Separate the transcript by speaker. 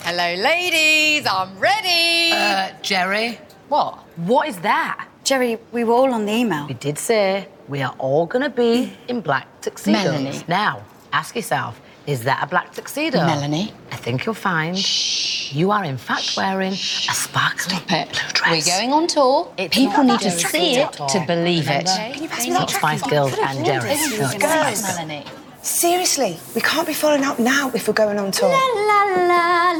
Speaker 1: Hello, ladies. I'm ready.
Speaker 2: Jerry?
Speaker 1: What?
Speaker 2: What is that?
Speaker 3: Jerry, we were all on the email.
Speaker 2: We did say we are all going to be in black tuxedos.
Speaker 1: Melanie.
Speaker 2: Now, ask yourself, is that a black tuxedo?
Speaker 1: Melanie.
Speaker 2: I think you'll find you are, in fact, wearing a sparkly blue dress.
Speaker 1: We're going on tour. People need to see it to believe it.
Speaker 3: Can you pass me that
Speaker 2: Spice
Speaker 3: jacket?
Speaker 2: Girls and Jerry.
Speaker 4: Girls,
Speaker 1: Melanie.
Speaker 4: seriously, we can't be falling out now if we're going on tour.
Speaker 3: La la